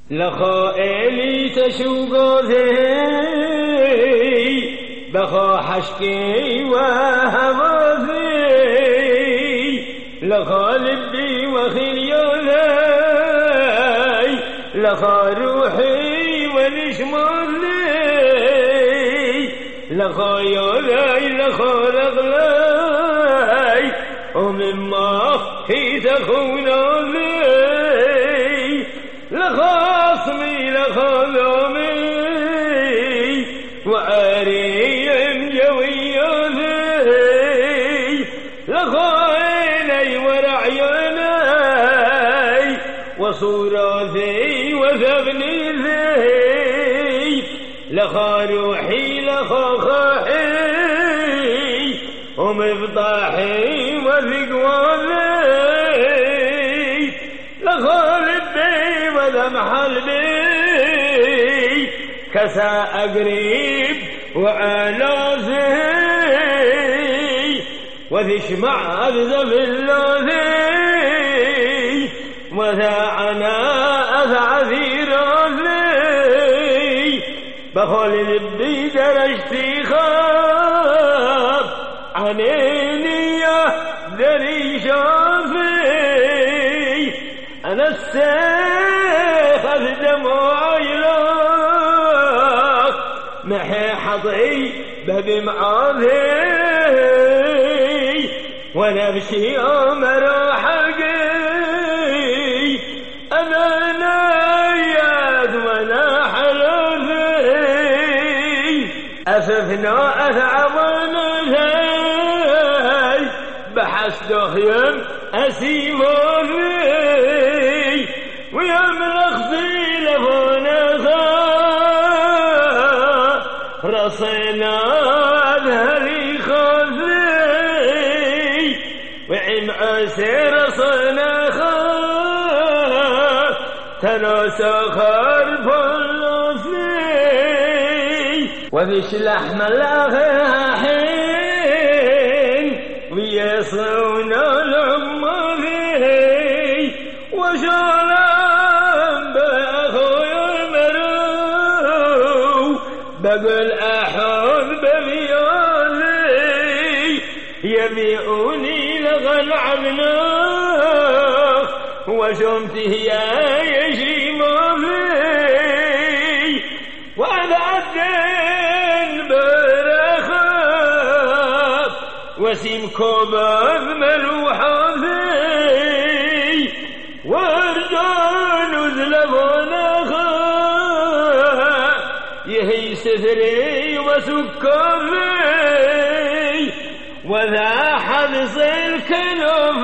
لخائلي تشوقاتي بخا حشكي وهواتي لخا لبي وخليالي لخا روحي ونشمالي لخا يالي لخا رغلاي ومما هي تخونا لي لخاصمي لخاذومي وعاريم جوياذي لخايني ورعياني وصوراتي وثبني ذي لخا روحي لخا خاحي ومفضاحي وذقواني لخا لبي ودمح قلبي كسا أقريب وآلافي وذي شمع أذذب اللوذي وذا أنا أذعذي راذي بخول لبي درجتي خاب عنيني ذري شافي أنا السيخ دموعي لك محي حظي بهبي معاذي ونفسي أمر حقي أنا نايد وانا حلفي أففنا أثعبنا ذي بحسد خيم أسيموني ويا ملخصي لفونها رصينا ذهلي خاذي وعم أسير صناخا تنسخر فلسي وفيش لحم الأخاحين ويصلونا العمالي وشالم بأخويا المرو بقول أحوذ بميالي يبيعوني لغن عبناخ وشمته يا يشيمالي وأنا عدين برخاب وسيم كوباب ملوحاتي ورجال زلفونها يهي سثري وسكري وذا حبس الكلام